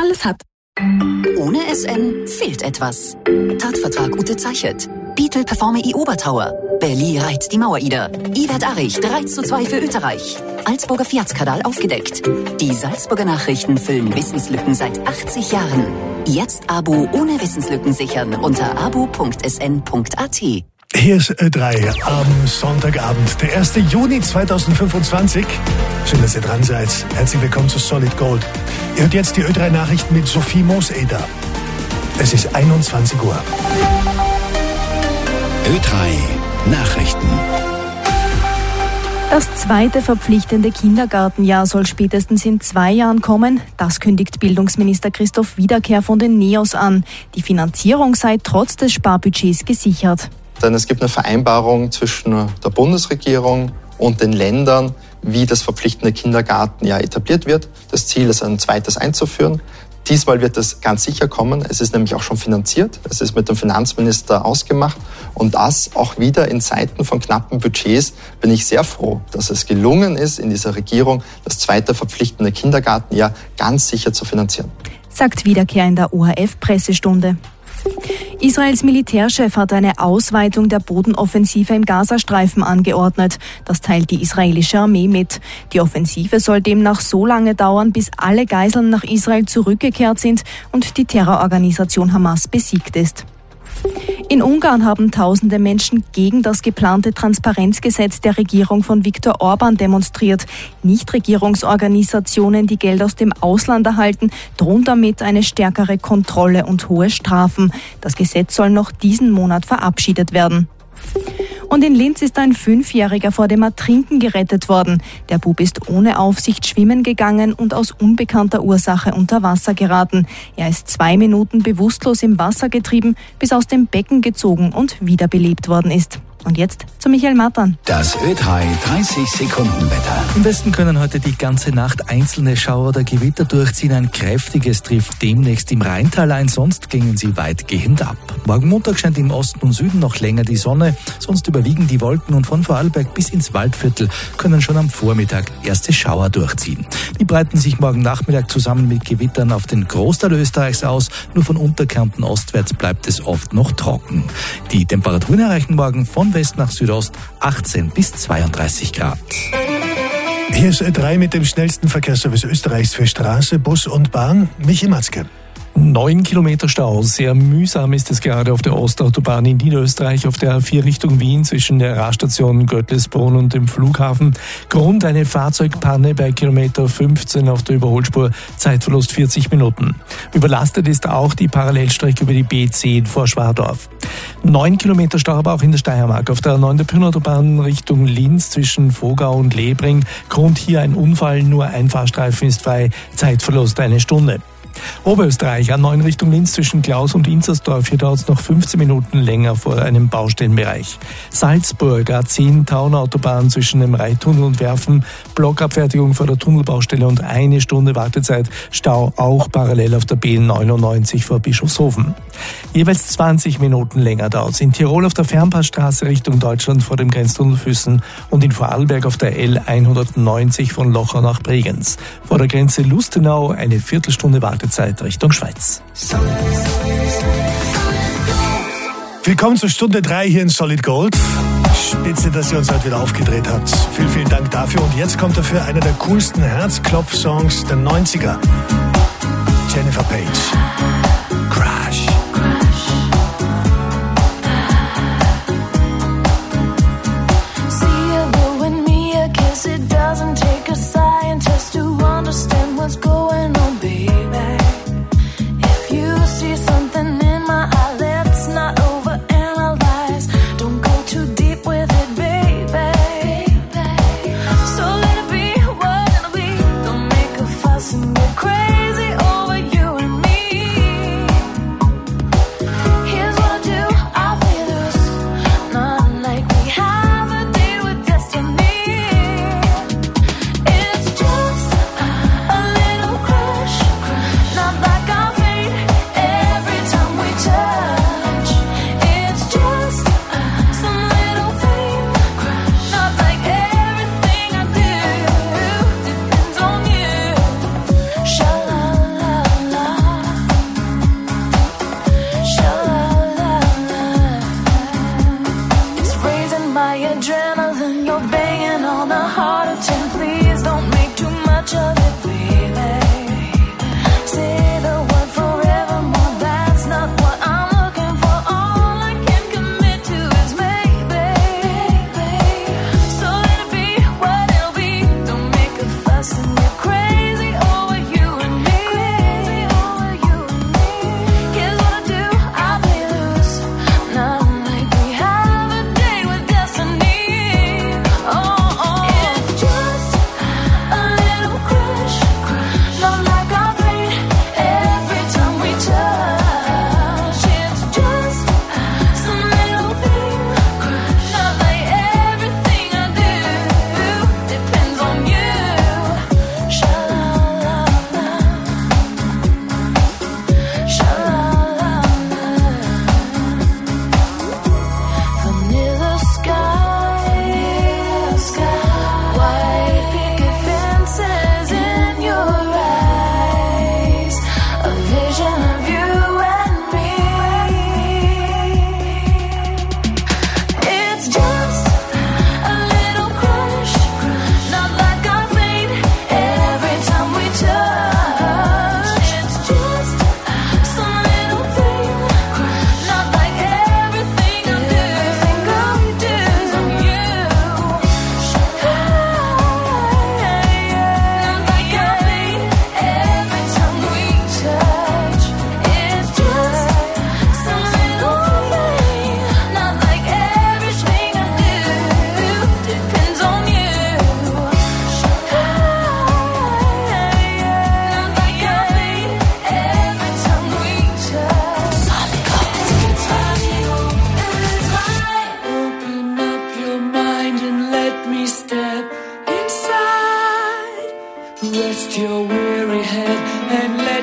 alles hat. Ohne SN fehlt etwas. Tatvertrag Ute Zeichert. Beetle performe I Obertauer. Berli reiht die Mauer-Ida. Iwert Arich 3:2 für Österreich. Salzburger Fiatskadal aufgedeckt. Die Salzburger Nachrichten füllen Wissenslücken seit 80 Jahren. Jetzt Abo ohne Wissenslücken sichern unter abo.sn.at. Hier ist Ö3 am Sonntagabend, der 1. Juni 2025. Schön, dass ihr dran seid. Herzlich willkommen zu Solid Gold. Ihr hört jetzt die Ö3 Nachrichten mit Sophie Mooseder. Es ist 21 Uhr. Ö3 Nachrichten. Das zweite verpflichtende Kindergartenjahr soll spätestens in 2 Jahren kommen. Das kündigt Bildungsminister Christoph Wiederkehr von den NEOS an. Die Finanzierung sei trotz des Sparbudgets gesichert. Denn es gibt eine Vereinbarung zwischen der Bundesregierung und den Ländern, wie das verpflichtende Kindergartenjahr etabliert wird. Das Ziel ist, ein zweites einzuführen. Diesmal wird es ganz sicher kommen. Es ist nämlich auch schon finanziert. Es ist mit dem Finanzminister ausgemacht. Und das auch wieder in Zeiten von knappen Budgets bin ich sehr froh, dass es gelungen ist, in dieser Regierung das zweite verpflichtende Kindergartenjahr ganz sicher zu finanzieren. Sagt Wiederkehr in der ORF-Pressestunde. Israels Militärchef hat eine Ausweitung der Bodenoffensive im Gazastreifen angeordnet. Das teilt die israelische Armee mit. Die Offensive soll demnach so lange dauern, bis alle Geiseln nach Israel zurückgekehrt sind und die Terrororganisation Hamas besiegt ist. In Ungarn haben tausende Menschen gegen das geplante Transparenzgesetz der Regierung von Viktor Orban demonstriert. Nichtregierungsorganisationen, die Geld aus dem Ausland erhalten, drohen damit eine stärkere Kontrolle und hohe Strafen. Das Gesetz soll noch diesen Monat verabschiedet werden. Und in Linz ist ein 5-Jähriger vor dem Ertrinken gerettet worden. Der Bub ist ohne Aufsicht schwimmen gegangen und aus unbekannter Ursache unter Wasser geraten. Er ist 2 Minuten bewusstlos im Wasser getrieben, bis aus dem Becken gezogen und wiederbelebt worden ist. Und jetzt zu Michael Matern. Das Ö3 30-Sekunden-Wetter. Im Westen können heute die ganze Nacht einzelne Schauer oder Gewitter durchziehen. Ein kräftiges trifft demnächst im Rheintal ein, sonst gingen sie weitgehend ab. Morgen Montag scheint im Osten und Süden noch länger die Sonne, sonst überwiegen die Wolken und von Vorarlberg bis ins Waldviertel können schon am Vormittag erste Schauer durchziehen. Die breiten sich morgen Nachmittag zusammen mit Gewittern auf den Großteil Österreichs aus. Nur von Unterkärnten ostwärts bleibt es oft noch trocken. Die Temperaturen erreichen morgen von West nach Südost 18 bis 32 Grad. Hier ist Ö3 mit dem schnellsten Verkehrsservice Österreichs für Straße, Bus und Bahn. Michi Matzke. 9 Kilometer Stau. Sehr mühsam ist es gerade auf der Ostautobahn in Niederösterreich auf der A4 Richtung Wien zwischen der Raststation Göttlisbrunn und dem Flughafen. Grund eine Fahrzeugpanne bei Kilometer 15 auf der Überholspur. Zeitverlust 40 Minuten. Überlastet ist auch die Parallelstrecke über die B10 vor Schwadorf. 9 Kilometer Stau aber auch in der Steiermark auf der 9. Autobahn Richtung Linz zwischen Vogau und Lebring. Grund hier ein Unfall, nur ein Fahrstreifen ist frei. Zeitverlust 1 Stunde. Oberösterreich A9 Richtung Linz zwischen Klaus und Inzersdorf. Hier dauert es noch 15 Minuten länger vor einem Baustellenbereich. Salzburg A10 Taunautobahn zwischen dem Reittunnel und Werfen. Blockabfertigung vor der Tunnelbaustelle und 1 Stunde Wartezeit. Stau auch parallel auf der B99 vor Bischofshofen. Jeweils 20 Minuten länger dauert es in Tirol auf der Fernpassstraße Richtung Deutschland vor dem Grenztunnel Füssen und in Vorarlberg auf der L190 von Lochau nach Bregenz. Vor der Grenze Lustenau eine Viertelstunde Wartezeit Richtung Schweiz. Willkommen zur Stunde 3 hier in Solid Gold. Spitze, dass ihr uns heute wieder aufgedreht habt. Vielen, vielen Dank dafür. Und jetzt kommt dafür einer der coolsten Herzklopf-Songs der 90er. Jennifer Page. Crash. Crazy.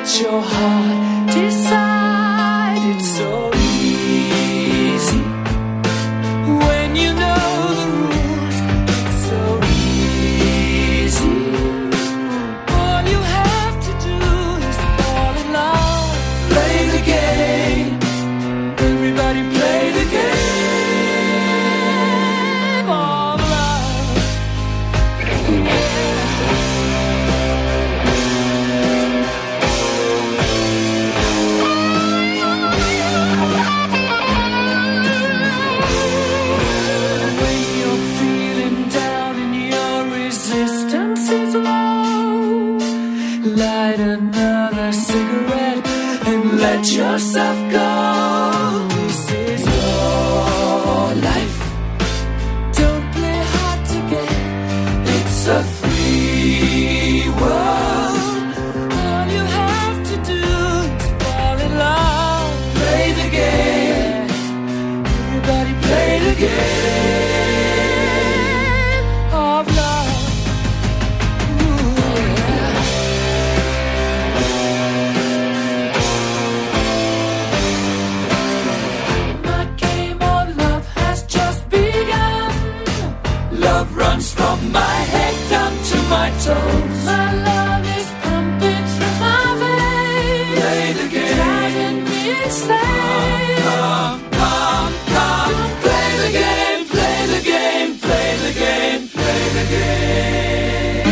let your heart decide. It's so easy when you know the rules. It's so easy. All you have to do is fall in love. Play the game. Everybody play the game of love. When you're feeling down and your resistance is low, light another cigarette and let yourself go. This is your life. Don't play hard to get. It's a free world. All you have to do is fall in love. Play the game. Everybody play the game of love. Ooh, yeah. My game of love has just begun. Love runs from my head down to my toes. My love is pumping through my veins. Play the game. Driving me insane. Come, come, come. Play the game, play the game, play the game, play the game.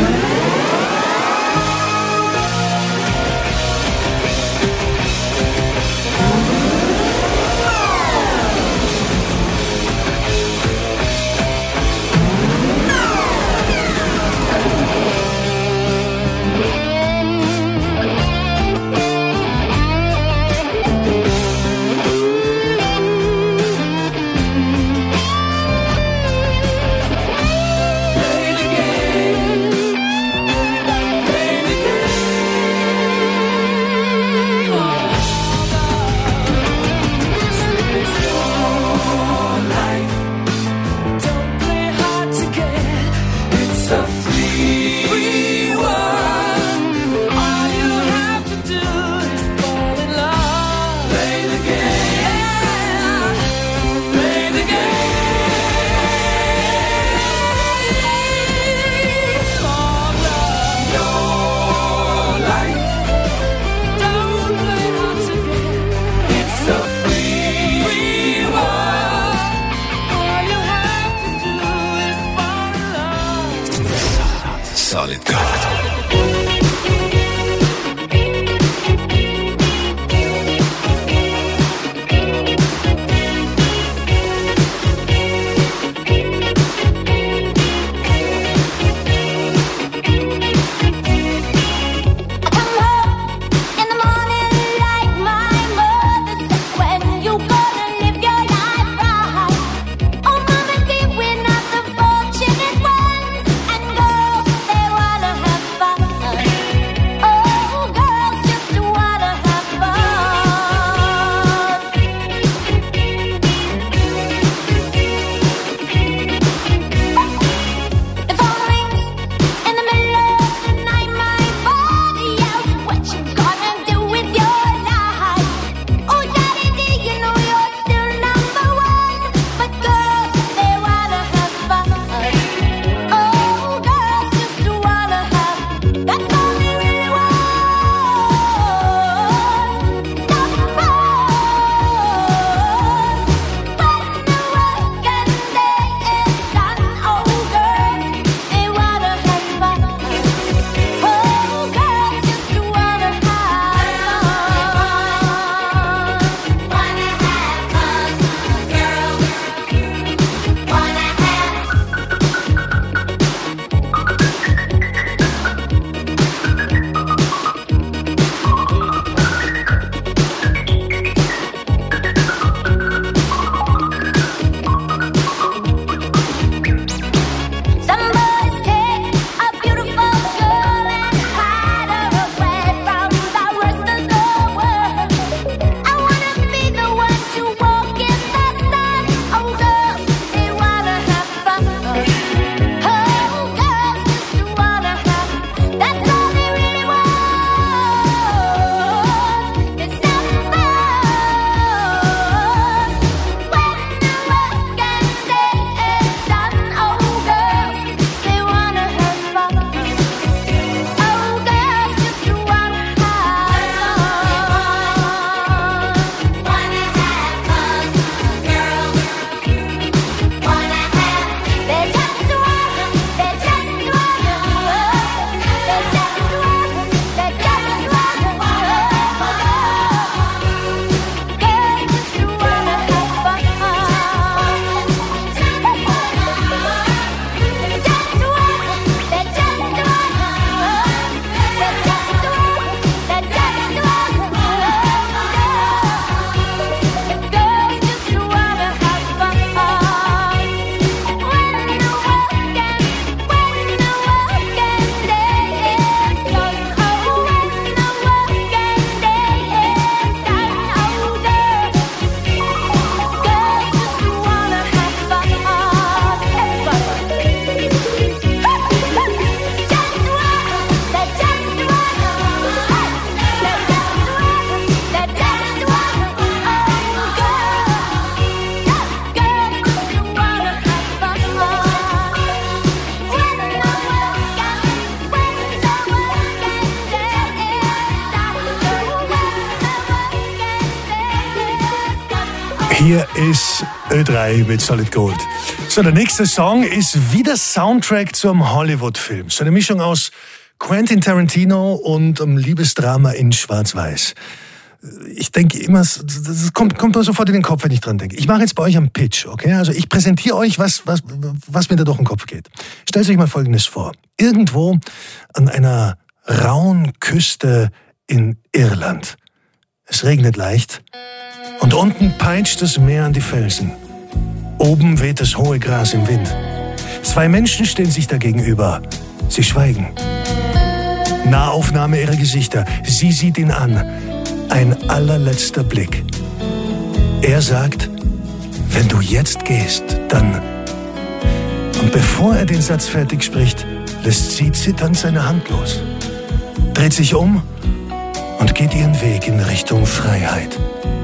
Hier ist Ö3 mit Solid Gold. So, der nächste Song ist wieder Soundtrack zum Hollywood-Film. So eine Mischung aus Quentin Tarantino und Liebesdrama in Schwarz-Weiß. Ich denke immer, das kommt mir sofort in den Kopf, wenn ich dran denke. Ich mache jetzt bei euch einen Pitch, okay? Also ich präsentiere euch, was mir da durch den Kopf geht. Stellt euch mal Folgendes vor. Irgendwo an einer rauen Küste in Irland. Es regnet leicht und unten peitscht das Meer an die Felsen. Oben weht das hohe Gras im Wind. Zwei Menschen stehen sich da gegenüber. Sie schweigen. Nahaufnahme ihrer Gesichter. Sie sieht ihn an. Ein allerletzter Blick. Er sagt, wenn du jetzt gehst, dann... Und bevor er den Satz fertig spricht, lässt sie zitternd seine Hand los, dreht sich um und geht ihren Weg in Richtung Freiheit.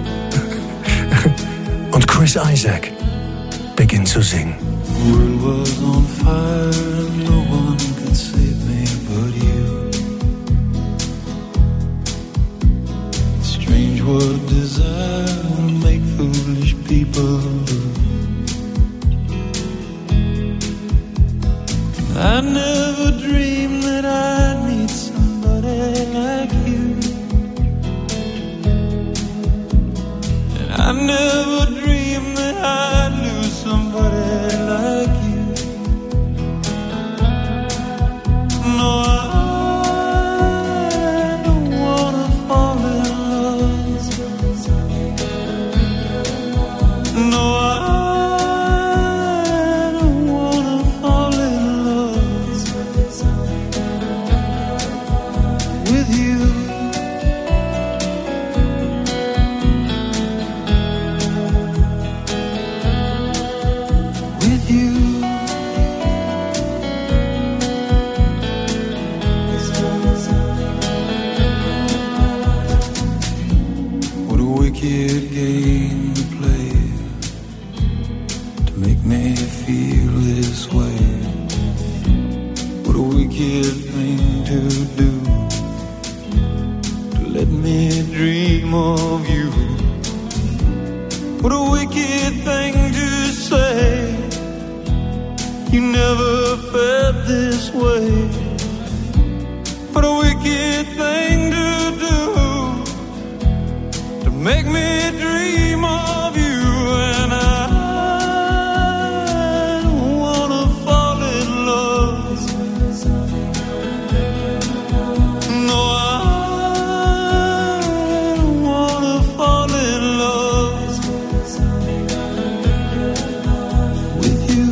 Und Chris Isaak beginnt zu singen. The world was on fire and no one could save me but you. Strange what desire will make foolish people do. I never dreamed that I'd meet somebody like you. And I never dreamed that I'd lose somebody like you. No, I don't wanna fall in love. No, I don't wanna fall in love with you. With you. What a wicked game to play to make me feel this way. What a wicked thing to do to let me dream of you. What a wicked thing to say. You never felt this way. What a wicked thing to do to make me dream of you. And I don't wanna fall in love. No, I don't wanna fall in love with you.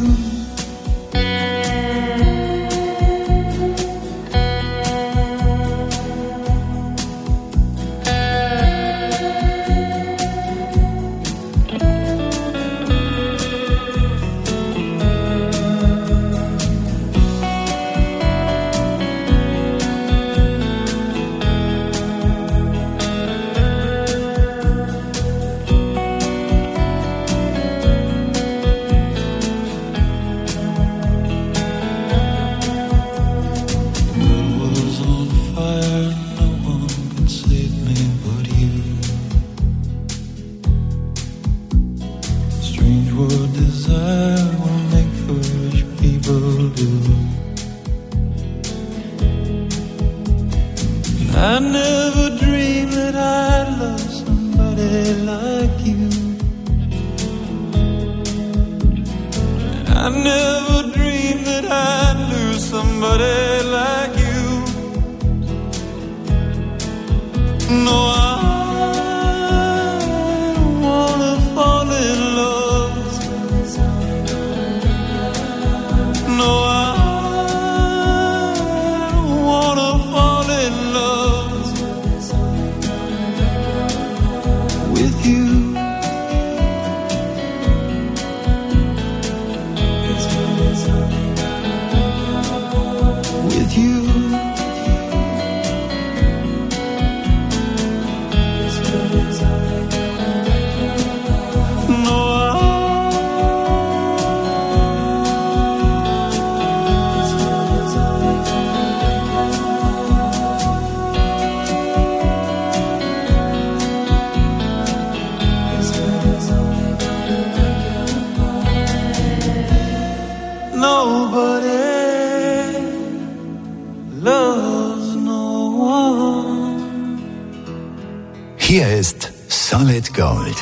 Hier ist Solid Gold.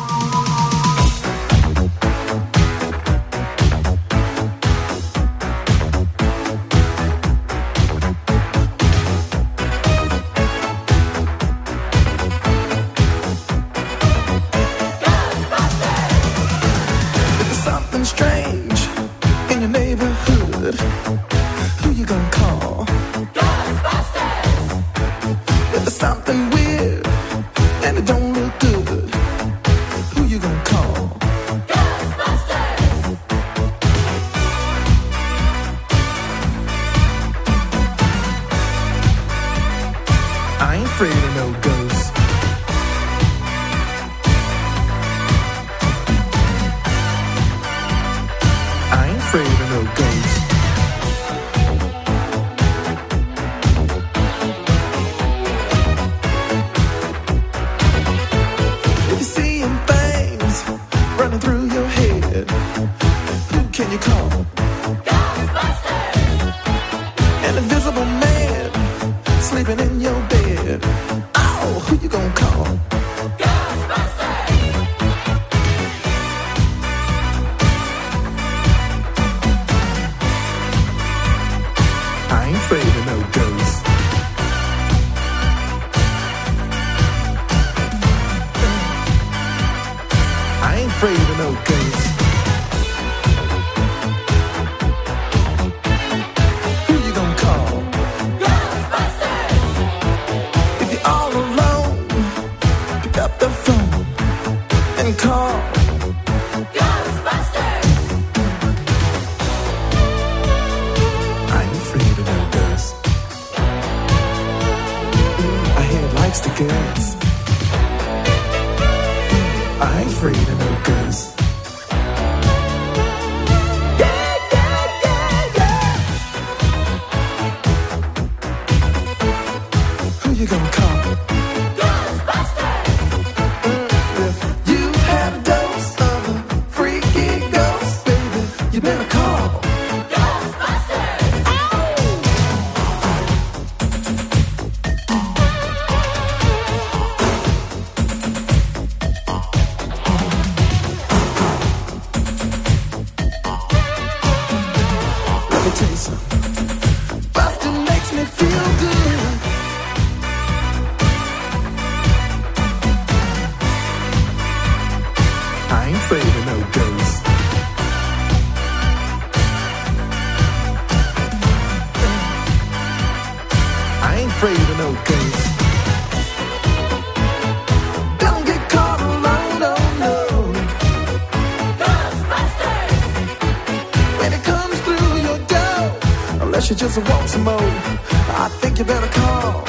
You just want some more. I think you better call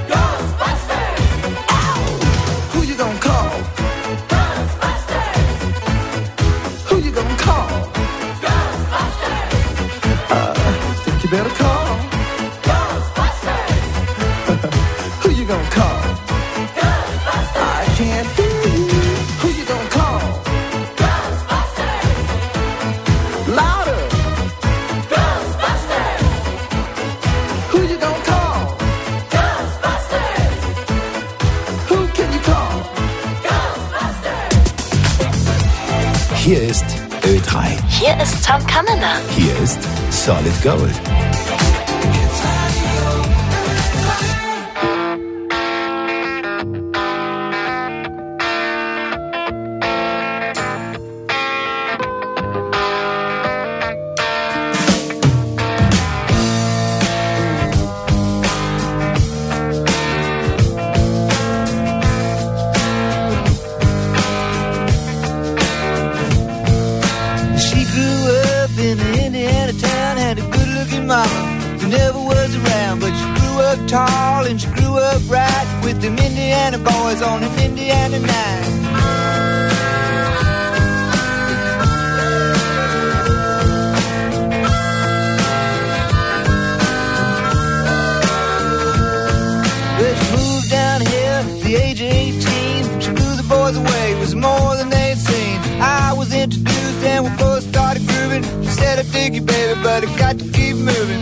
Ghostbusters. Ow! Who you gonna call? Ghostbusters. Who you gonna call? Ghostbusters. Think you better call Ghostbusters. Who you gonna call? Ghostbusters. I can't hear you. Who you gonna call? Ghostbusters. Louder. Hier ist Ö3. Hier ist Tom Kammener. Hier ist Solid Gold. Tall and she grew up right with them Indiana boys on an Indiana night. Well, she moved down here at the age of 18. She blew the boys away, it was more than they'd seen. I was introduced and we both started grooving. She said, I dig you, baby, but I got to keep moving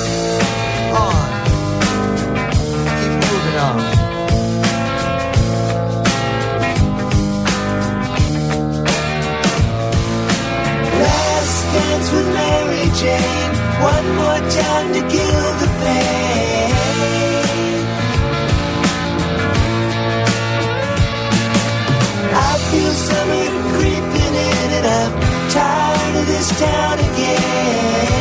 on. one more time to kill the pain. I feel summer creeping in and I'm tired of this town again.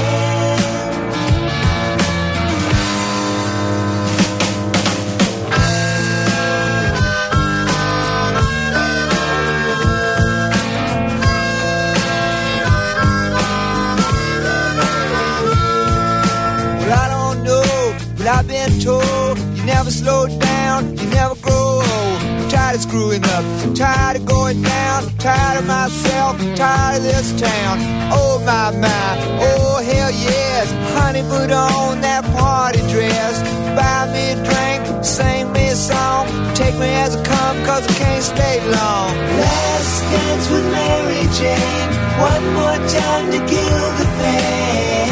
I've been told you never slow down, you never grow old. I'm tired of screwing up, I'm tired of going down, I'm tired of myself, I'm tired of this town. Oh my, oh hell yes. Honey, put on that party dress, buy me a drink, sing me a song, take me as I come, cause I can't stay long. Last dance with Mary Jane, one more time to kill the pain.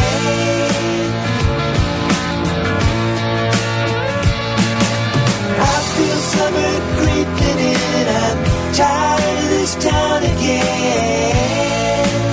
Summer creeping in, I'm tired of this town again.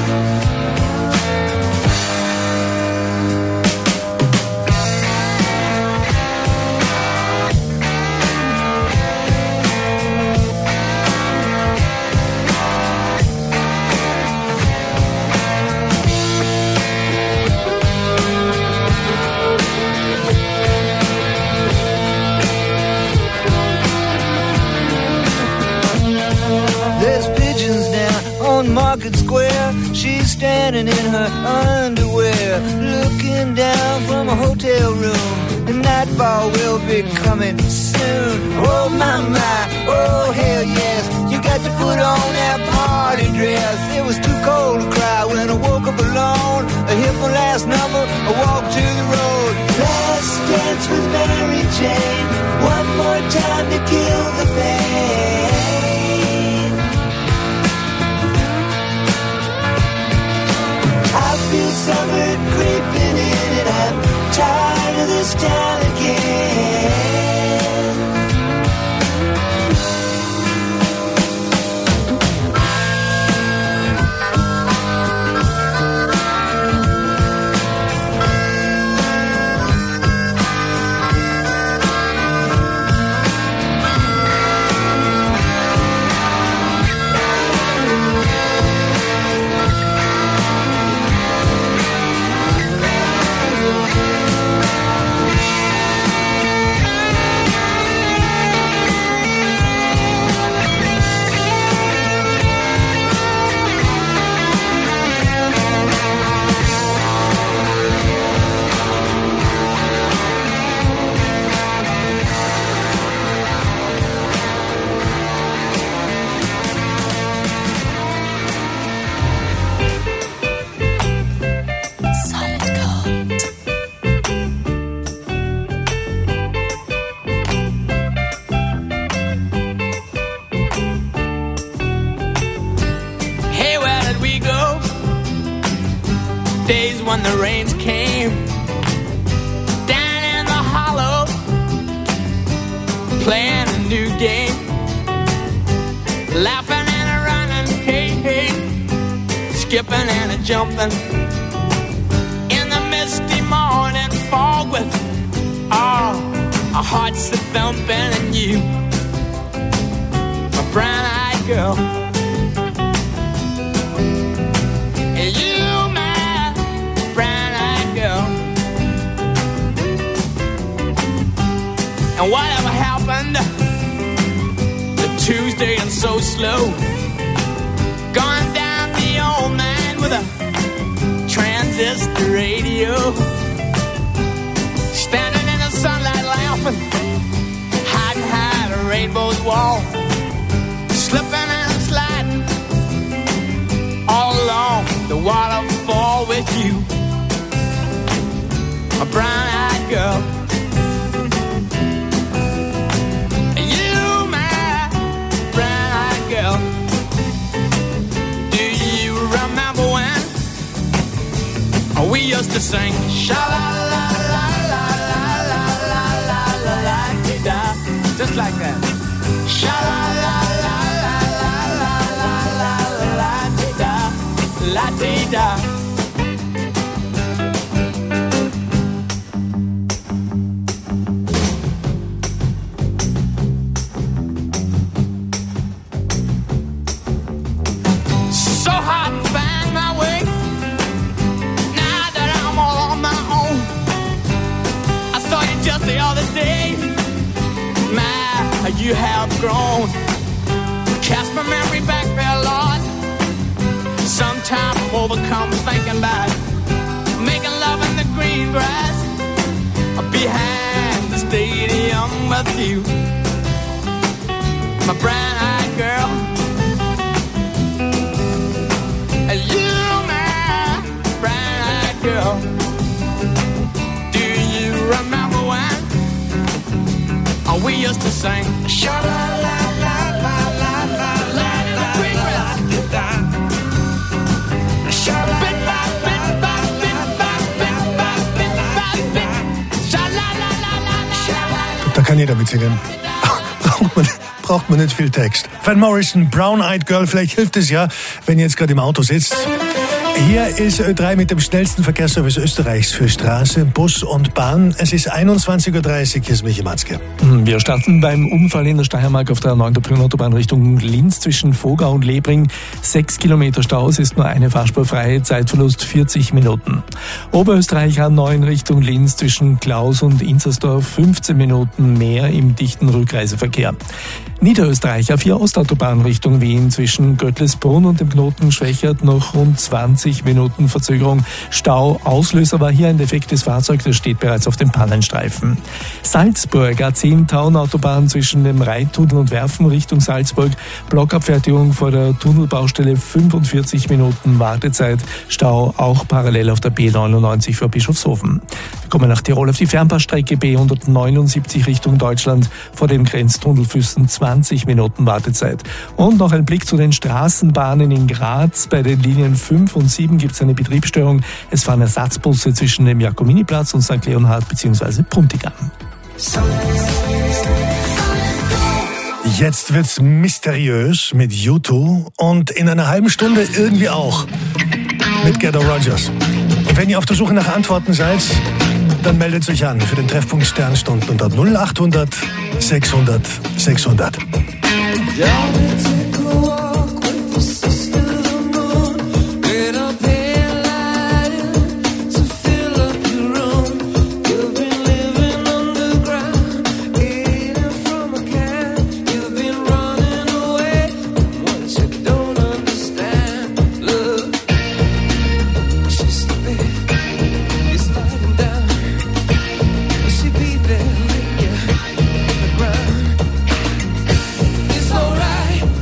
Market Square, she's standing in her underwear, looking down from a hotel room. And nightfall will be coming soon. Oh my, oh hell yes. You got to put on that party dress. It was too cold to cry when I woke up alone. I hit my last number, I walked to the road. Last dance with Mary Jane, one more time to kill the pain. I feel summer creeping in and I'm tired of this town again. When the rains came down in the hollow, playing a new game, laughing and a running, hey, hey, skipping and a jumping in the misty morning fog with our hearts a thumping, and you, my brown-eyed girl, and you, and whatever happened to Tuesday and so slow, gone down the old man with a transistor radio, standing in the sunlight laughing, hiding behind a rainbow's wall, slipping and sliding all along the waterfall with you, a brown-eyed girl. We used to sing sha-la-la-la-la-la-la-la-la-la-la-la-la-la-la, just like that. Sha-la-la-la-la-la-la-la-la-la-la-la-la-la-la-la. grown. Cast my memory back there, Lord. Sometime I'm overcome thinking about making love in the green grass behind the stadium with you, my brown-eyed girl. You, my brown-eyed girl. Do you remember when we used to sing? Sha-la-la-la-la-la-la-la in the green grass. Da kann jeder mitsingen. Braucht man nicht viel Text. Van Morrison, Brown Eyed Girl, vielleicht hilft es ja, wenn ihr jetzt gerade im Auto sitzt. Hier ist Ö3 mit dem schnellsten Verkehrsservice Österreichs für Straße, Bus und Bahn. Es ist 21.30 Uhr, hier ist Michi Matzke. Wir starten beim Unfall in der Steiermark auf der 9. April-Autobahn Richtung Linz zwischen Vogau und Lebring. 6 Kilometer Stau, es ist nur eine Fahrspur frei, Zeitverlust 40 Minuten. Oberösterreich A9 Richtung Linz zwischen Klaus und Inzersdorf 15 Minuten mehr im dichten Rückreiseverkehr. Niederösterreich A4 Ostautobahn Richtung Wien zwischen Göttlesbrunn und dem Knoten Schwächert noch rund 20 Minuten Verzögerung. Stau, Auslöser war hier ein defektes Fahrzeug, das steht bereits auf dem Pannenstreifen. Salzburg A10 Taunautobahn zwischen dem Rheitunnel und Werfen Richtung Salzburg. Blockabfertigung vor der Tunnelbaustelle 45 Minuten Wartezeit. Stau auch parallel auf der B99 für Bischofshofen. Wir kommen nach Tirol auf die Fernpassstrecke B179 Richtung Deutschland vor dem Grenztunnel Füssen 20 Minuten Wartezeit. Und noch ein Blick zu den Straßenbahnen in Graz. Bei den Linien 5 und 7 gibt es eine Betriebsstörung. Es fahren Ersatzbusse zwischen dem Jakominiplatz und St. Leonhard bzw. Puntigam. Jetzt wird's mysteriös mit U2 und in einer halben Stunde irgendwie auch mit Ghetto Rogers. Und wenn ihr auf der Suche nach Antworten seid, dann meldet euch an für den Treffpunkt Sternstunden unter 0800 600 600. It's alright.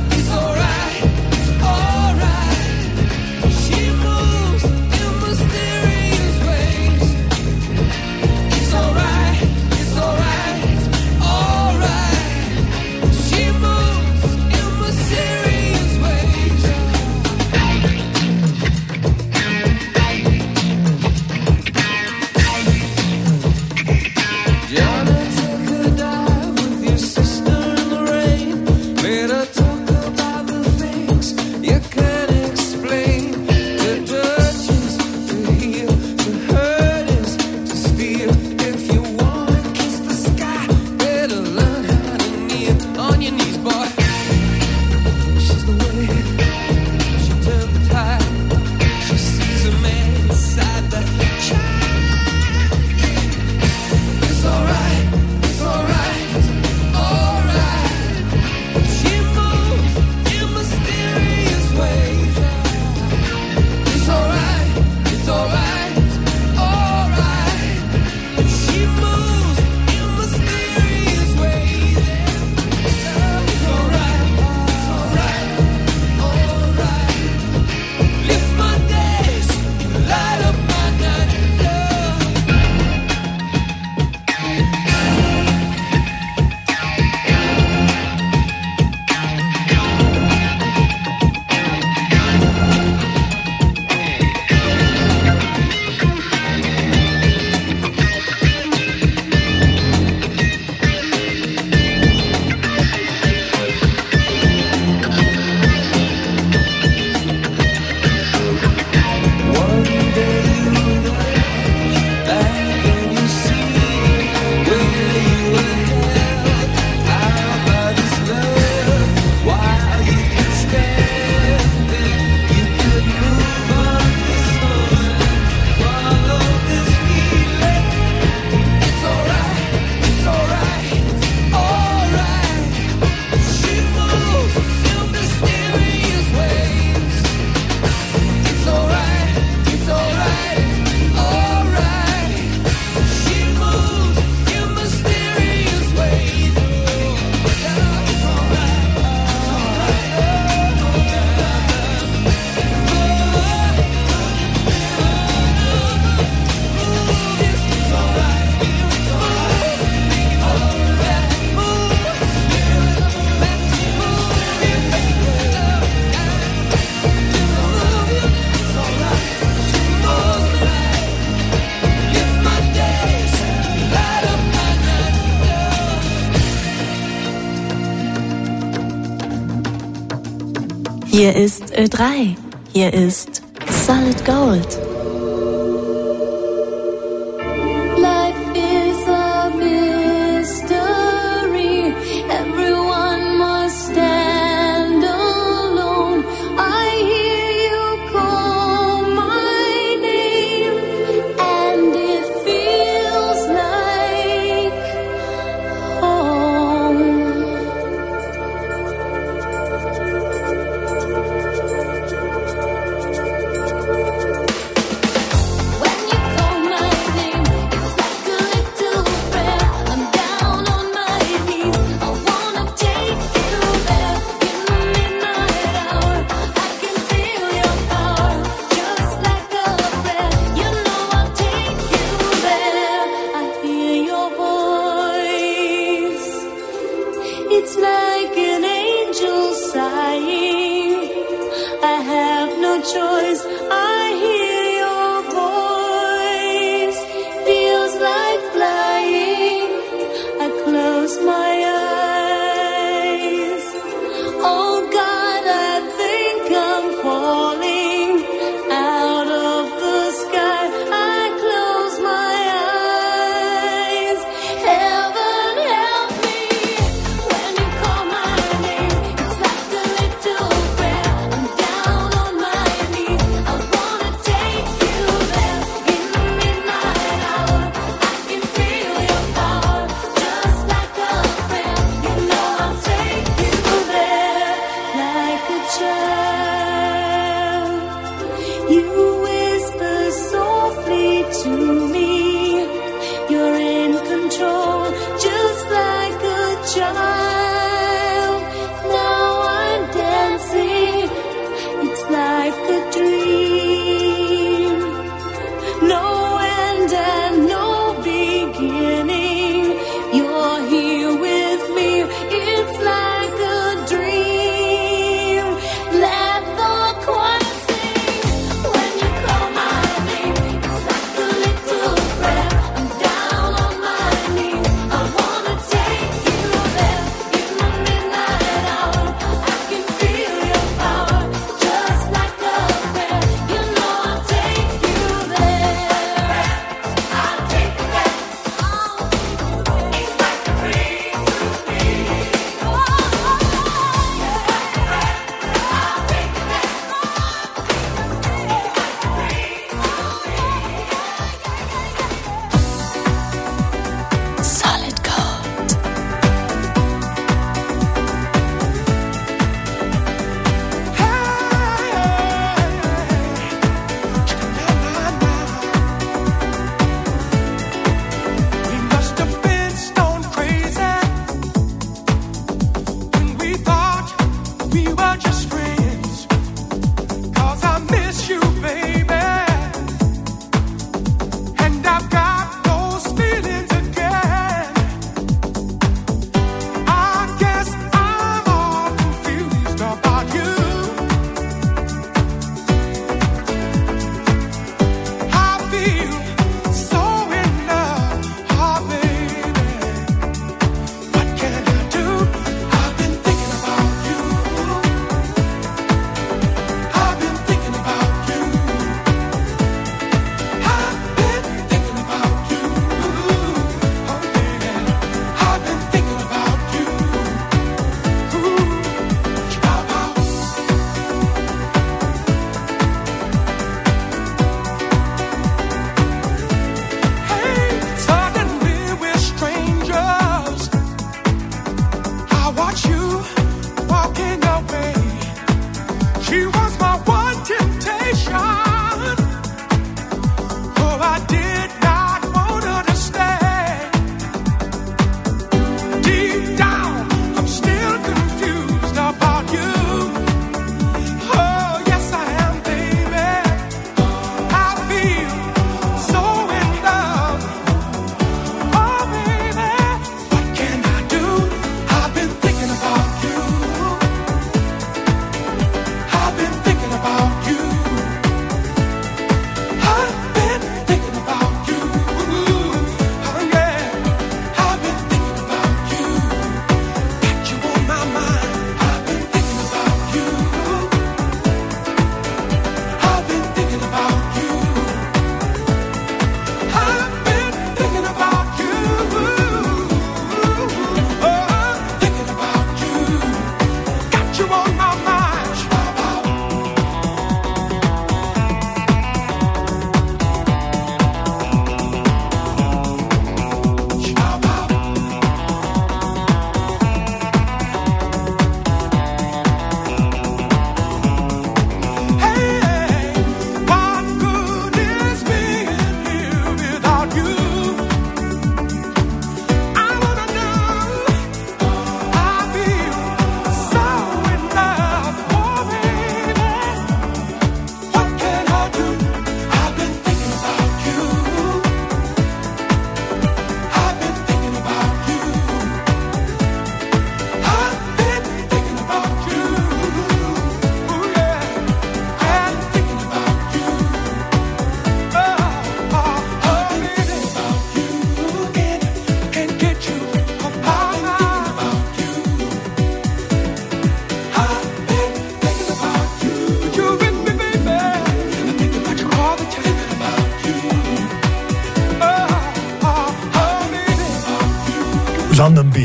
Hier ist Ö3. Hier ist Solid Gold. Life is a mystery. Everyone must stand alone. I hear you call my name, and it feels like home. It's like an angel sighing. I have no choice. I hear your voice. Feels like flying. I close my eyes. Oh God, I think I'm falling out of the sky. I close my eyes. Heaven help me. When you call my name, it's like a little prayer. I'm down on my knees. I wanna take you there. In the midnight hour, I can feel your power. Just like a prayer, you know I'll take you there. Like a child, you whisper softly to me. You're in control, just like a child. Now I'm dancing, it's like a dream. No end and no beginning. You're here with me, it's like a dream. Let the choir sing. When you call my name, it's like a little prayer. I'm down on my knees. I wanna take you there. In the midnight hour, I can feel your power. Just like a prayer, you know I'll take you there. I'll take you there. It's like a dream to me. Oh, I'll take you there. Solid Gold. We must have been stone crazy when we thought we were just friends. 'Cause I miss you, baby, and I've got those feelings again. I guess I'm all confused about you. I feel so in love, oh baby. What can I do? I've been thinking about you.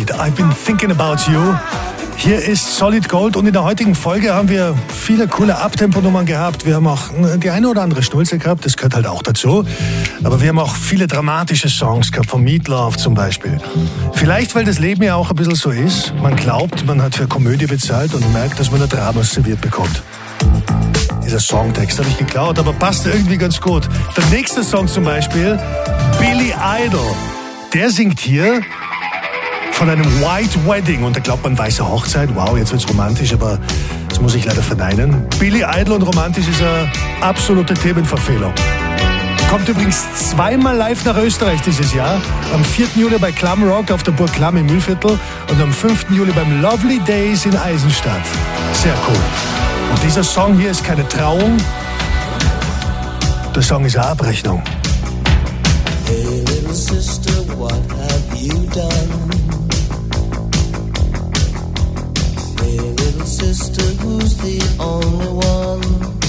Lied. I've been thinking about you. Hier ist Solid Gold und in der heutigen Folge haben wir viele coole Abtempo-Nummern gehabt. Wir haben auch die eine oder andere Schnulze gehabt, das gehört halt auch dazu. Aber wir haben auch viele dramatische Songs gehabt, von Meatloaf zum Beispiel. Vielleicht, weil das Leben ja auch ein bisschen so ist. Man glaubt, man hat für Komödie bezahlt und merkt, dass man ein Drama serviert bekommt. Dieser Songtext habe ich geklaut, aber passt irgendwie ganz gut. Der nächste Song zum Beispiel, Billy Idol. Der singt hier von einem White Wedding und da glaubt man weiße Hochzeit. Wow, jetzt wird's romantisch, aber das muss ich leider verneinen. Billy Idol und romantisch ist eine absolute Themenverfehlung. Kommt übrigens zweimal live nach Österreich dieses Jahr. Am 4. Juli bei Clam Rock auf der Burg Clam im Mühlviertel und am 5. Juli beim Lovely Days in Eisenstadt. Sehr cool. Und dieser Song hier ist keine Trauung. Der Song ist eine Abrechnung. Hey little sister, what have you done? Hey little sister, who's the only one?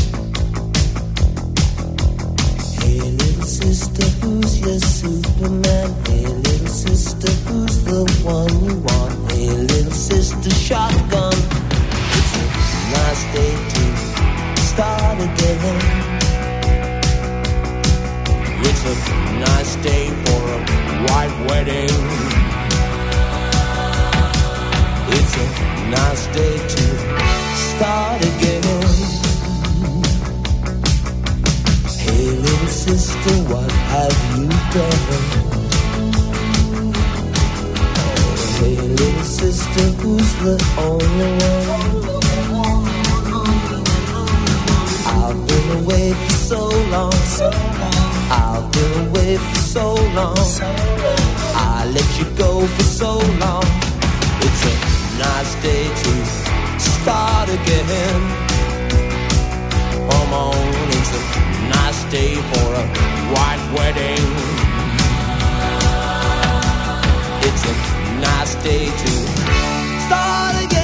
Hey little sister, who's your Superman? Hey little sister, who's the one you want? Hey little sister, shotgun. It's a nice day to start again. It's a nice day for a white wedding. It's a nice day to start again. Hey little sister, what have you done? Hey little sister, who's the only one? I've been away for so long. I've been away for so long. I let you go for so long. It's a nice day to start again. Come on, it's a nice day for a white wedding. It's a nice day to start again.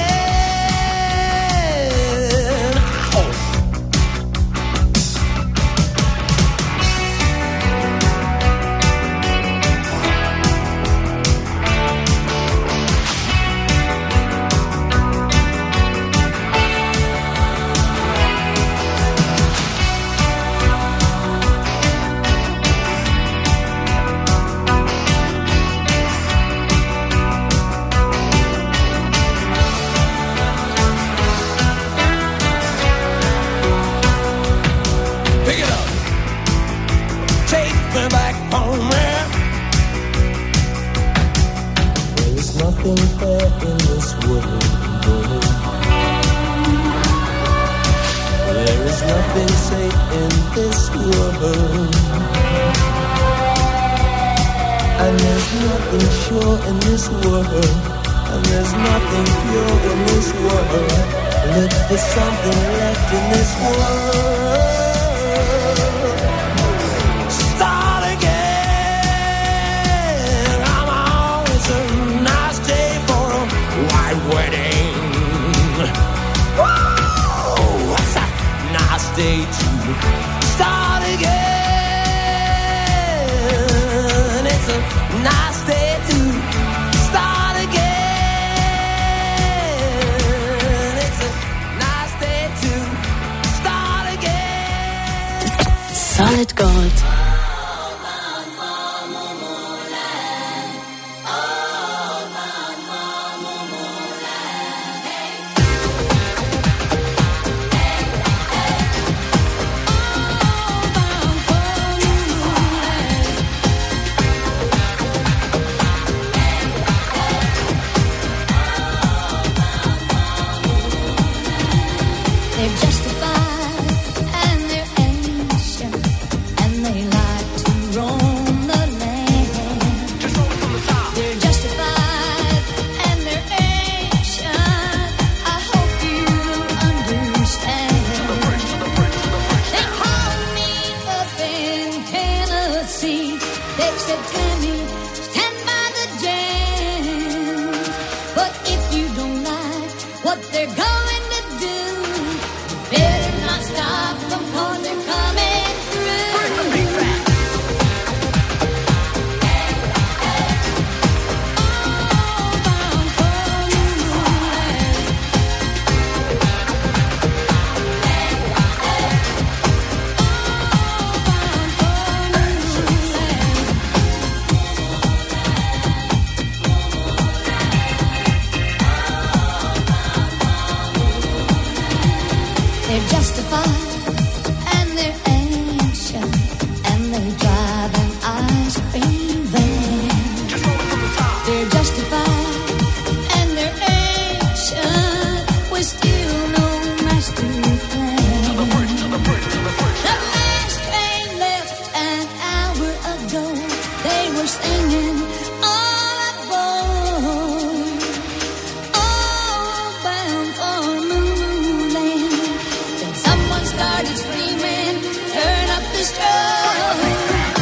Solid Gold. They're justified and they're ancient, and they drive an ice cream van. They're justified and they're ancient, with still no master plan. The last train left an hour ago. They were singing all aboard, all bound for Moonland. Then someone started screaming, turn up the strobe.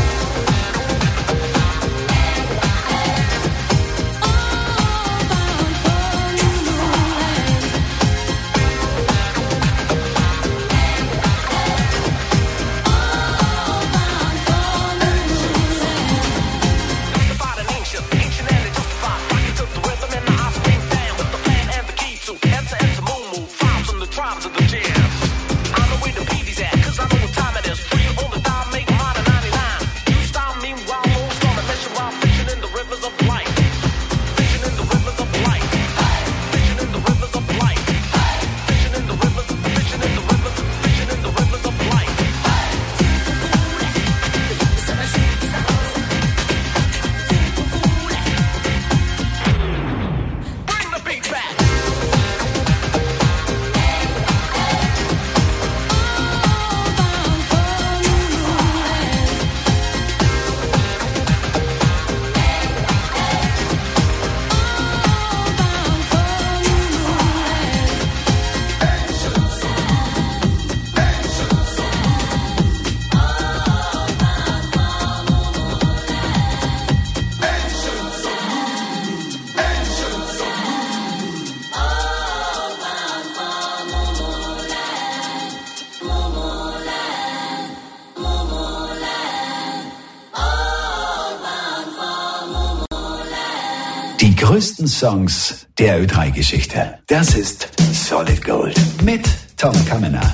Die größten Songs der Ö3-Geschichte. Das ist Solid Gold mit Tom Kaminer.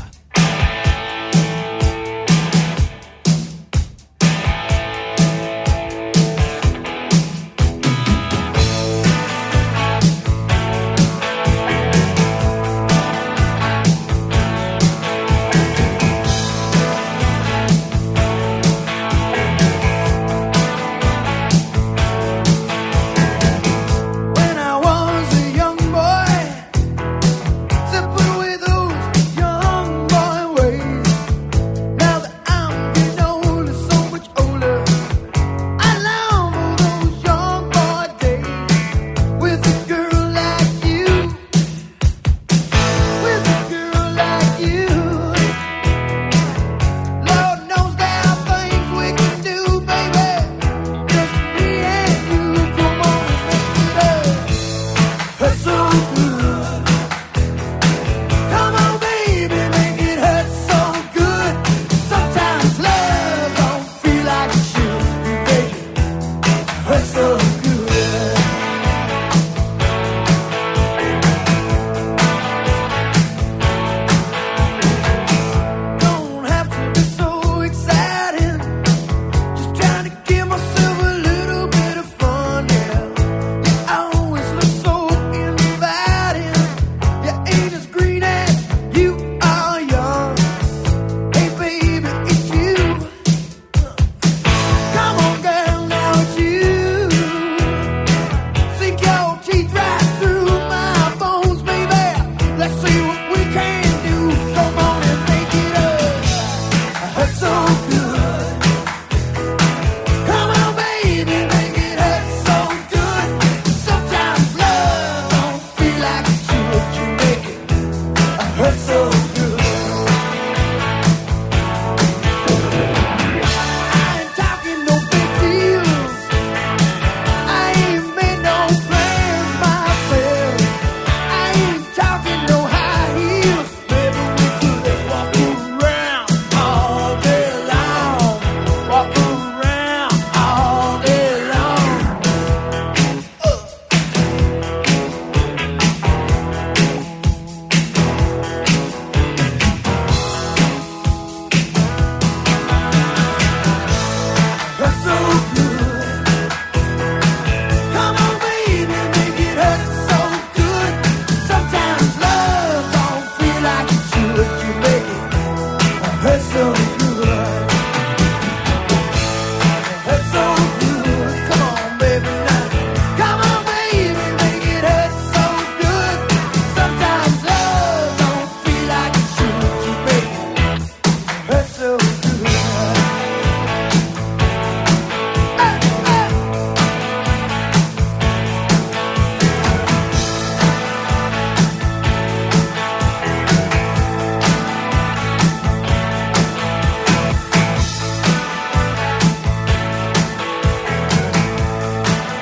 Put away those young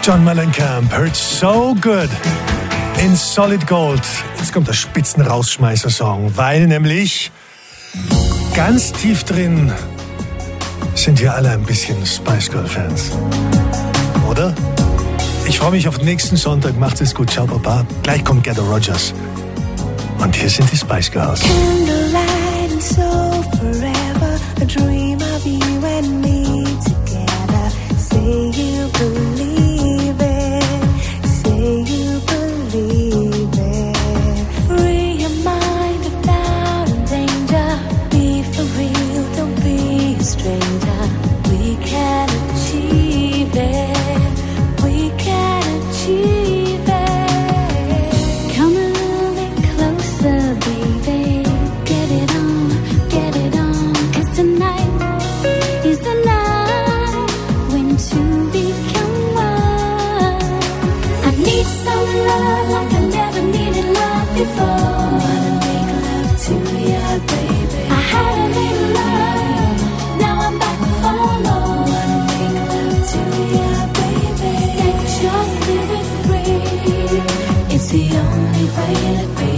John Mellencamp, Hurt So Good in Solid Gold. Jetzt kommt der Spitzen-Rausschmeißer-Song, weil nämlich ganz tief drin sind wir alle ein bisschen Spice Girl-Fans. Oder? Ich freue mich auf den nächsten Sonntag. Macht's es gut. Ciao, Baba. Gleich kommt Gerda Rogers. Und hier sind die Spice Girls. Candlelight and so forever, a dream of you and me together. Say you believe it, say you believe it. Free your mind of doubt and danger. Be for real, don't be a stranger. We can achieve it, we can achieve it. Come a little bit closer, baby. Get it on, 'cause tonight is the night when two become one. I need some love like I never needed love before. Wanna make love to you, baby. I had a little love, now I'm back for more. Wanna make love to you, baby. Set your spirit free, it's the only way to be.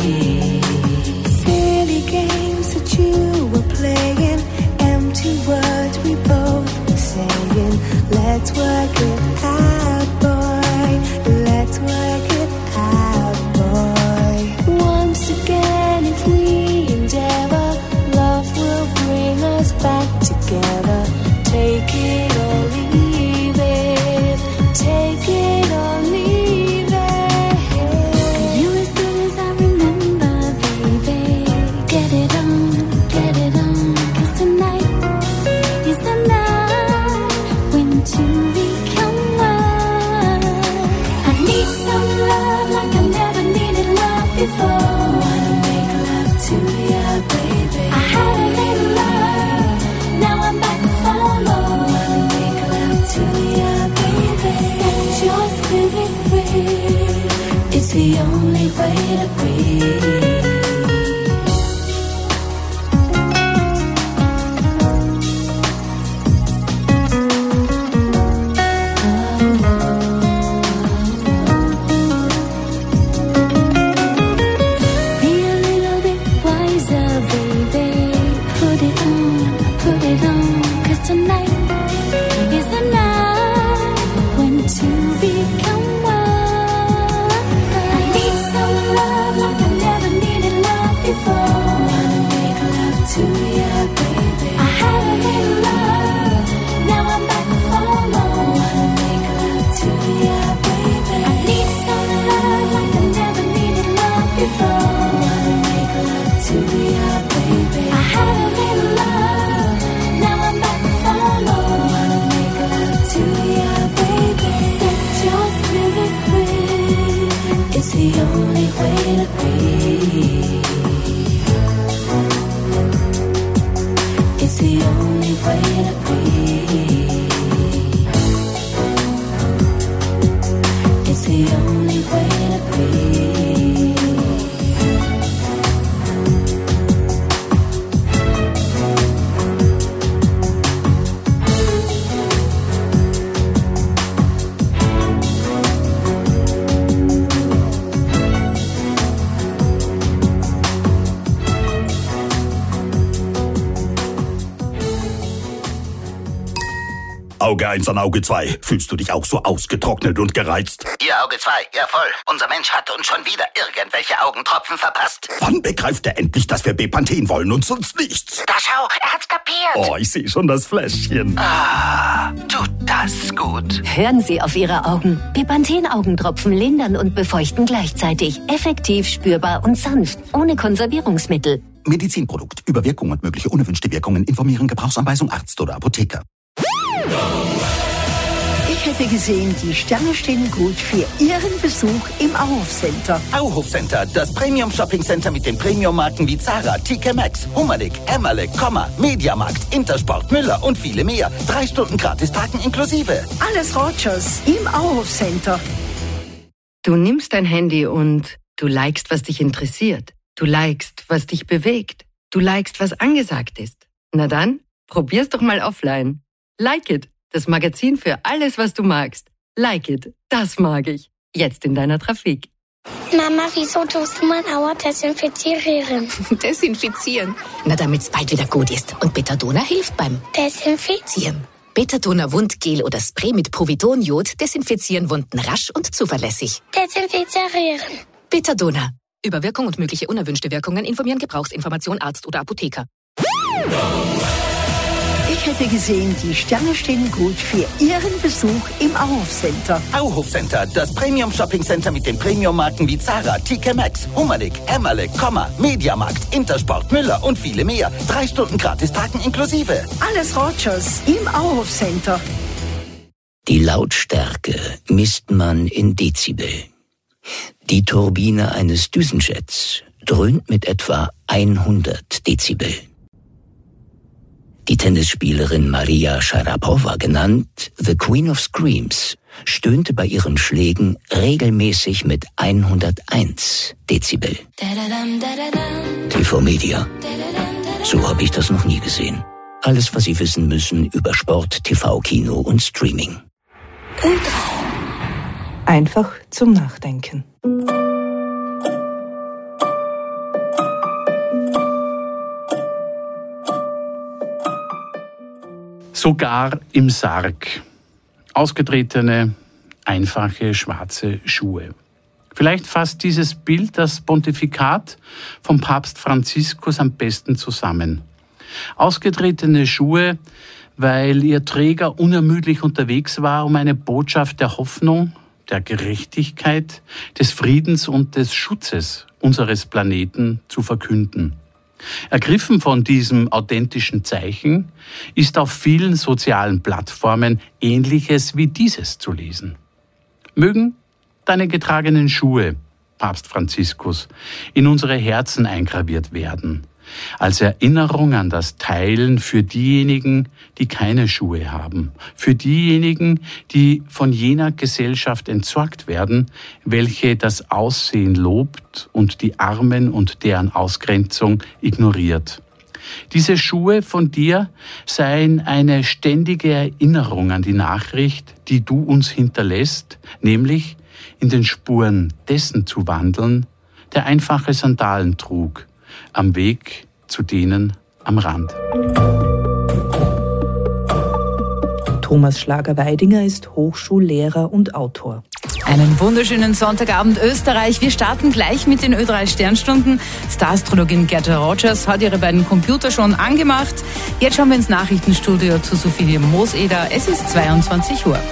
Silly games that you were playing, empty words we both were saying. Let's work it out, boy. Let's work it out, boy. Once again, if we endeavor, love will bring us back together. Take it or leave it. Take it or leave it. You as good as I remember, baby. Get it on, 'cause tonight is the night when two become one. I need some love like I never needed love before. Wanna make love to you, baby. I had a little love, now I'm back for more. Wanna make love to you, baby. Set your spirit free, it's the only way to be. Be a little bit wiser, baby. Put it on, 'cause tonight is the night when two become one. I need some love like I never needed love before. Wanna make love to you, baby. I had a little love, now I'm back for more. Wanna make love to you, baby. I need some love like I never needed love before. Wanna make love to you, baby. I had a little love, now I'm back for more. Wanna make love to you, baby. Set your spirit free, it's the only way to be. It's the only way to be. It's the only way to be. Auge 1 an Auge 2. Fühlst du dich auch so ausgetrocknet und gereizt? Ihr Auge 2, ja voll. Unser Mensch hat uns schon wieder irgendwelche Augentropfen verpasst. Wann begreift er endlich, dass wir Bepanthen wollen und sonst nichts? Da schau, er hat's kapiert. Oh, ich sehe schon das Fläschchen. Ah, tut das gut. Hören Sie auf Ihre Augen. Bepanthen-Augentropfen lindern und befeuchten gleichzeitig. Effektiv, spürbar und sanft. Ohne Konservierungsmittel. Medizinprodukt. Über Wirkung und mögliche unerwünschte Wirkungen informieren. Gebrauchsanweisung Arzt oder Apotheker. Ich hätte gesehen, die Sterne stehen gut für Ihren Besuch im Auhof Center. Auhof Center, das Premium Shopping Center mit den Premium-Marken wie Zara, TK Maxx, Humanik, Emmerle, Komma, Mediamarkt, Intersport, Müller und viele mehr. 3 Stunden gratis parken inklusive. Alles Rogers im Auhof Center. Du nimmst dein Handy und du likest, was dich interessiert. Du likest, was dich bewegt. Du likest, was angesagt ist. Na dann, probier's doch mal offline. Like It, das Magazin für alles, was du magst. Like it, das mag ich. Jetzt in deiner Trafik. Mama, wieso tust du mein Auer desinfizieren? Desinfizieren? Na, damit's bald wieder gut ist. Und Betadona hilft beim Desinfizieren. Betadona Wundgel oder Spray mit Povidonjod desinfizieren Wunden rasch und zuverlässig. Desinfizieren. Betadona. Über Wirkung und mögliche unerwünschte Wirkungen informieren Gebrauchsinformation Arzt oder Apotheker. Ich hätte gesehen, die Sterne stehen gut für Ihren Besuch im Auhof Center. Auhof Center, das Premium Shopping Center mit den Premium-Marken wie Zara, TK Maxx, Humanik, Emmerle, Komma, Mediamarkt, Intersport, Müller und viele mehr. 3 Stunden Gratis-Parken inklusive. Alles Rogers im Auhof Center. Die Lautstärke misst man in Dezibel. Die Turbine eines Düsenjets dröhnt mit etwa 100 Dezibel. Die Tennisspielerin Maria Sharapova, genannt The Queen of Screams, stöhnte bei ihren Schlägen regelmäßig mit 101 Dezibel. TV Media. So habe ich das noch nie gesehen. Alles, was Sie wissen müssen über Sport, TV, Kino und Streaming. Einfach zum Nachdenken. Sogar im Sarg. Ausgetretene, einfache, schwarze Schuhe. Vielleicht fasst dieses Bild das Pontifikat vom Papst Franziskus am besten zusammen. Ausgetretene Schuhe, weil ihr Träger unermüdlich unterwegs war, um eine Botschaft der Hoffnung, der Gerechtigkeit, des Friedens und des Schutzes unseres Planeten zu verkünden. Ergriffen von diesem authentischen Zeichen ist auf vielen sozialen Plattformen Ähnliches wie dieses zu lesen. Mögen deine getragenen Schuhe, Papst Franziskus, in unsere Herzen eingraviert werden, als Erinnerung an das Teilen für diejenigen, die keine Schuhe haben, für diejenigen, die von jener Gesellschaft entsorgt werden, welche das Aussehen lobt und die Armen und deren Ausgrenzung ignoriert. Diese Schuhe von dir seien eine ständige Erinnerung an die Nachricht, die du uns hinterlässt, nämlich in den Spuren dessen zu wandeln, der einfache Sandalen trug, am Weg zu denen am Rand. Thomas Schlager-Weidinger ist Hochschullehrer und Autor. Einen wunderschönen Sonntagabend Österreich. Wir starten gleich mit den Ö3 Sternstunden. Star-Astrologin Gerda Rogers hat ihre beiden Computer schon angemacht. Jetzt schauen wir ins Nachrichtenstudio zu Sophie Mooseder. Es ist 22 Uhr.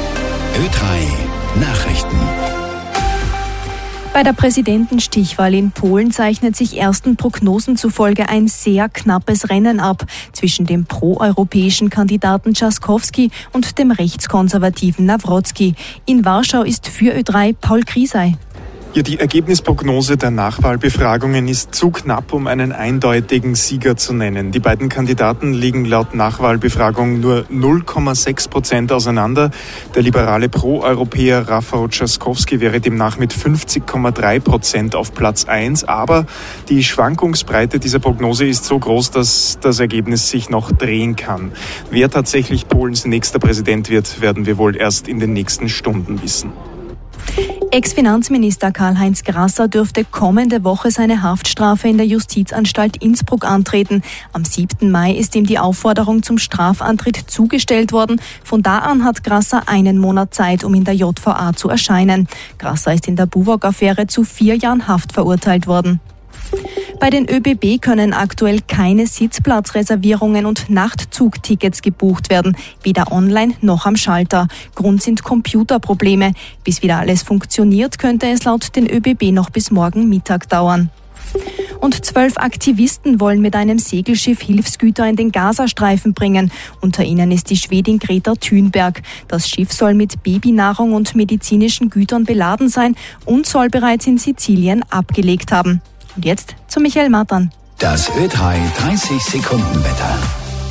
Ö3 Nachrichten. Bei der Präsidentenstichwahl in Polen zeichnet sich ersten Prognosen zufolge ein sehr knappes Rennen ab zwischen dem proeuropäischen Kandidaten Trzaskowski und dem rechtskonservativen Nawrocki. In Warschau ist für Ö3 Paul Griesey. Ja, die Ergebnisprognose der Nachwahlbefragungen ist zu knapp, um einen eindeutigen Sieger zu nennen. Die beiden Kandidaten liegen laut Nachwahlbefragung nur 0,6% auseinander. Der liberale Pro-Europäer Rafał Trzaskowski wäre demnach mit 50,3% auf Platz 1. Aber die Schwankungsbreite dieser Prognose ist so groß, dass das Ergebnis sich noch drehen kann. Wer tatsächlich Polens nächster Präsident wird, werden wir wohl erst in den nächsten Stunden wissen. Ex-Finanzminister Karl-Heinz Grasser dürfte kommende Woche seine Haftstrafe in der Justizanstalt Innsbruck antreten. Am 7. Mai ist ihm die Aufforderung zum Strafantritt zugestellt worden. Von da an hat Grasser einen Monat Zeit, um in der JVA zu erscheinen. Grasser ist in der Buwog-Affäre zu 4 Jahren Haft verurteilt worden. Bei den ÖBB können aktuell keine Sitzplatzreservierungen und Nachtzugtickets gebucht werden, weder online noch am Schalter. Grund sind Computerprobleme. Bis wieder alles funktioniert, könnte es laut den ÖBB noch bis morgen Mittag dauern. Und 12 Aktivisten wollen mit einem Segelschiff Hilfsgüter in den Gazastreifen bringen. Unter ihnen ist die Schwedin Greta Thunberg. Das Schiff soll mit Babynahrung und medizinischen Gütern beladen sein und soll bereits in Sizilien abgelegt haben. Und jetzt zu Michael Martan. Das Ö3 30 Sekunden Wetter.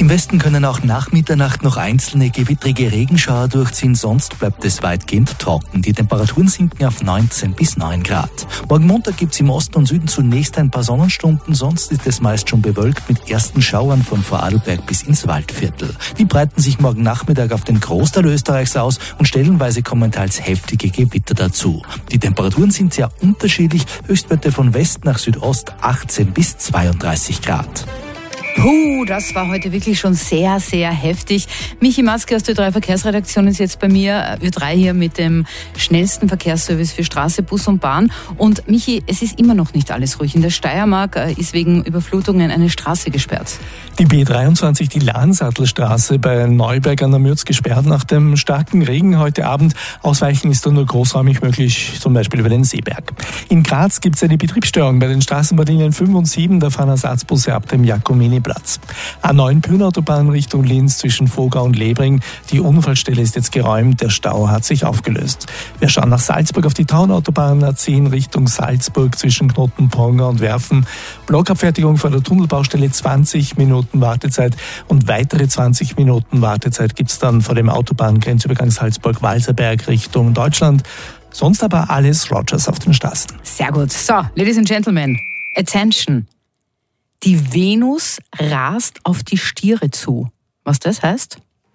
Im Westen können auch nach Mitternacht noch einzelne gewittrige Regenschauer durchziehen, sonst bleibt es weitgehend trocken. Die Temperaturen sinken auf 19 bis 9 Grad. Morgen Montag gibt es im Osten und Süden zunächst ein paar Sonnenstunden, sonst ist es meist schon bewölkt mit ersten Schauern von Vorarlberg bis ins Waldviertel. Die breiten sich morgen Nachmittag auf den Großteil Österreichs aus und stellenweise kommen teils heftige Gewitter dazu. Die Temperaturen sind sehr unterschiedlich, Höchstwerte von West nach Südost 18 bis 32 Grad. Das war heute wirklich schon sehr, sehr heftig. Michi Matzke aus der Ö3 Verkehrsredaktion ist jetzt bei mir, Ö3 hier mit dem schnellsten Verkehrsservice für Straße, Bus und Bahn. Und Michi, es ist immer noch nicht alles ruhig. In der Steiermark ist wegen Überflutungen eine Straße gesperrt. Die B23, die Lahnsattelstraße bei Neuberg an der Mürz gesperrt nach dem starken Regen heute Abend. Ausweichen ist da nur großräumig möglich, zum Beispiel über den Seeberg. In Graz gibt es eine Betriebsstörung bei den Straßenbahnlinien 5 und 7. Da fahren Ersatzbusse ab dem Jakominiplatz. A9 Pyrnautobahn Richtung Linz zwischen Vogau und Lebring. Die Unfallstelle ist jetzt geräumt, der Stau hat sich aufgelöst. Wir schauen nach Salzburg auf die Taunautobahn A10 Richtung Salzburg zwischen Knotenponga und Werfen. Blockabfertigung vor der Tunnelbaustelle, 20 Minuten Wartezeit und weitere 20 Minuten Wartezeit gibt es dann vor dem Autobahngrenzübergang Salzburg-Walserberg Richtung Deutschland. Sonst aber alles Rogers auf den Straßen. Sehr gut. So, Ladies and Gentlemen, attention. Die Venus rast auf die Stiere zu. Was das heißt?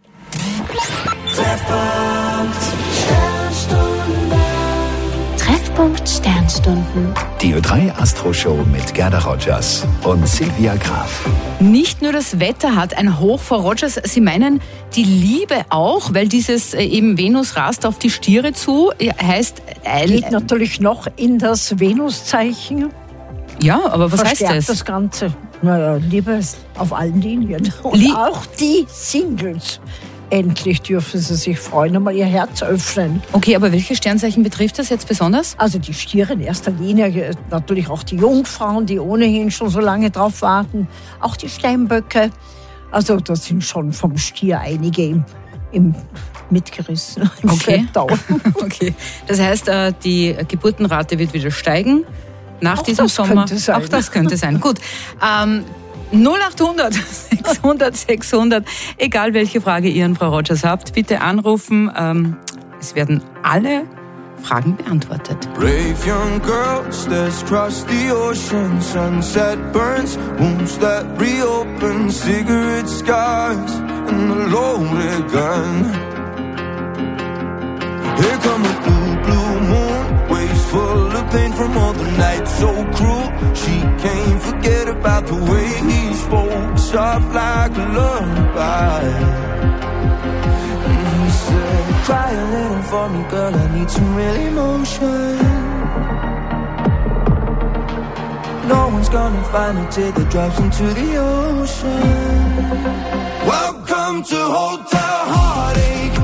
Treffpunkt Sternstunden. Die Ö3 Astro Show mit Gerda Rogers und Silvia Graf. Nicht nur das Wetter hat ein Hoch vor Rogers, Sie meinen die Liebe auch, weil dieses eben Venus rast auf die Stiere zu, heißt... Geht natürlich noch in das Venuszeichen. Ja, aber was heißt Verstärkt das Ganze. Naja, Liebe auf allen Linien. Und auch die Singles. Endlich dürfen sie sich freuen und mal ihr Herz öffnen. Okay, aber welche Sternzeichen betrifft das jetzt besonders? Also die Stiere in erster Linie, natürlich auch die Jungfrauen, die ohnehin schon so lange drauf warten. Auch die Steinböcke. Also da sind schon vom Stier einige im mitgerissen. Okay. Okay. Das heißt, die Geburtenrate wird wieder steigen. Nach diesem Sommer. Auch das könnte sein. Gut. 0800 600 600, egal welche Frage ihr an Frau Rogers habt, bitte anrufen. Es werden alle Fragen beantwortet. Brave young girl stares across the ocean. Sunset burns, wounds that reopen. Cigarette scars and a loaded gun. Here come a blue, blue moon, waves full of pain from all the nights so cruel. She can't forget about the way he spoke, soft like a lullaby. And he said, cry a little for me, girl, I need some real emotion. No one's gonna find it till it drops into the ocean. Welcome to Hotel Heartache.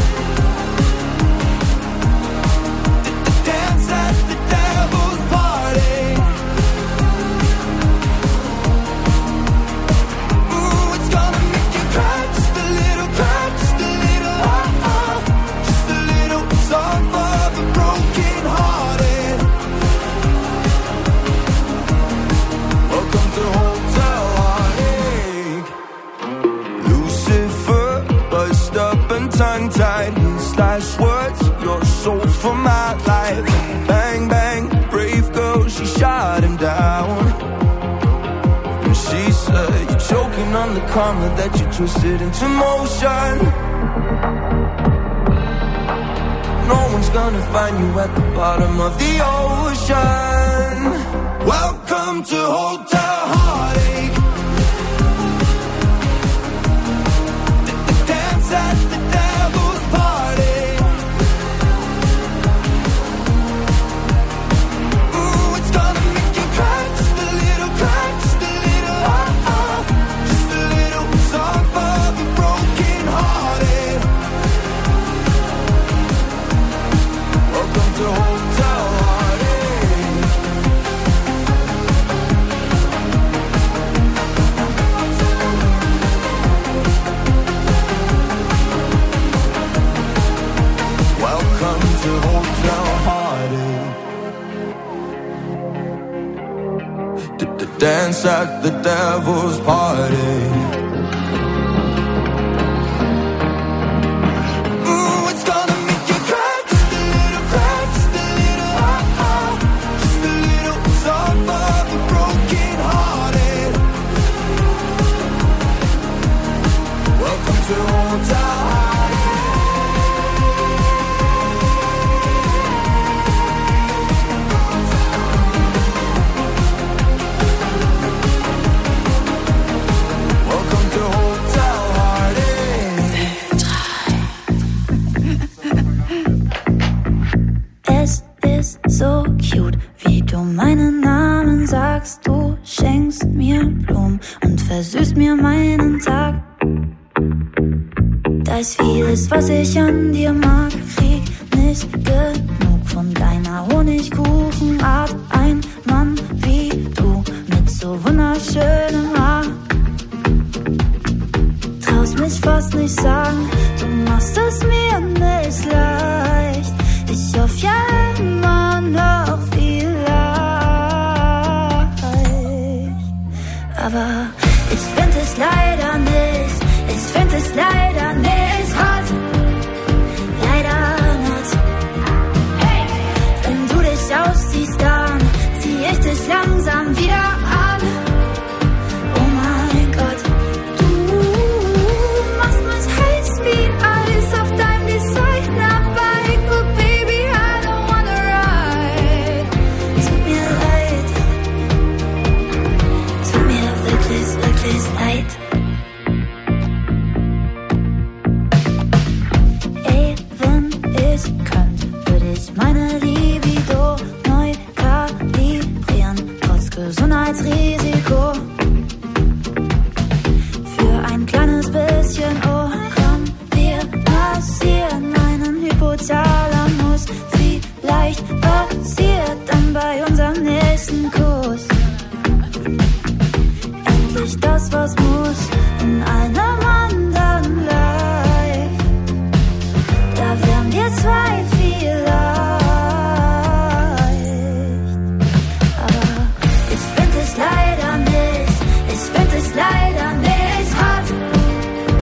Tongue-tied, his last words, you're so for my life. Bang, bang, brave girl, she shot him down. And she said, you're choking on the karma that you twisted into motion. No one's gonna find you at the bottom of the ocean. Welcome to Hotel Heartache. The dance at the dance at the devil's party. schenkst mir Blumen und versüßt mir meinen Tag. Da ist vieles, was ich an dir mag. Krieg nicht genug von deiner Honigkuchenart. Ein Mann wie du mit so wunderschönem Haar. Traust mich fast nicht sagen, du machst es mir nicht leicht. Ich hoffe ja immer noch vielleicht. Aber ich find es leider nicht, ich find es leider nicht hot. Leider nicht. Hey! Wenn du dich ausziehst, dann zieh ich dich langsam wieder an. Oh mein Gott, du machst mich heiß wie Eis auf deinem Designer-Bike. Oh Baby, I don't wanna ride. Tut mir leid. Tut mir wirklich, wirklich leid. Ey, wenn ich könnte, würde ich meine Libido neu kalibrieren, trotz Gesundheitsrisiko.